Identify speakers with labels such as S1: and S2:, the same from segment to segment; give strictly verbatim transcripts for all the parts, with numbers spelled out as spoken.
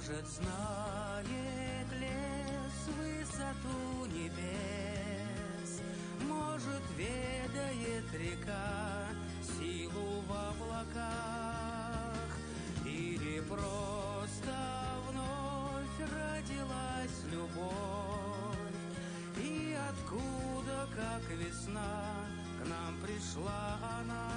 S1: Может, знает лес высоту небес, может, ведает река силу в облаках, или просто вновь родилась любовь, и откуда, как весна, к нам пришла она.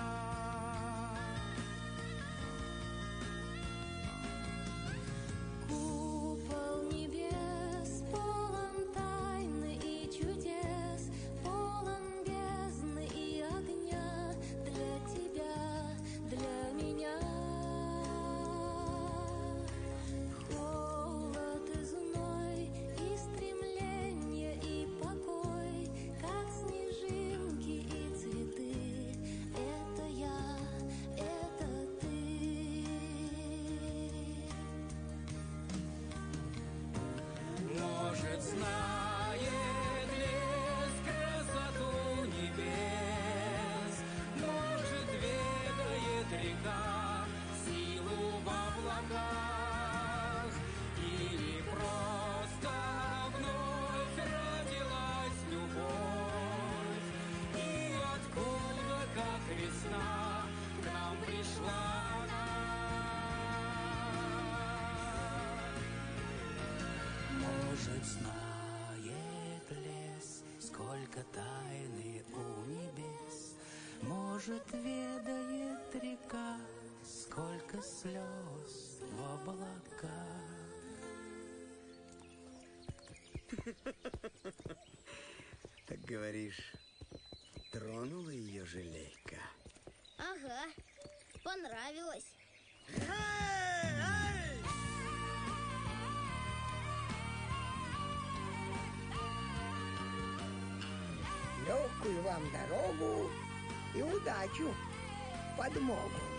S1: Может, знает лес красоту небес, может, ведает река силу в облаках, или просто вновь родилась любовь, и откуда, как весна, к нам пришла она. Может, знает лес, сколько тайны у небес, может, ведает река, сколько слез в облаках.
S2: Так говоришь, тронула ее жалейка?
S3: Ага, понравилось.
S4: Легкую вам дорогу и удачу в подмогу.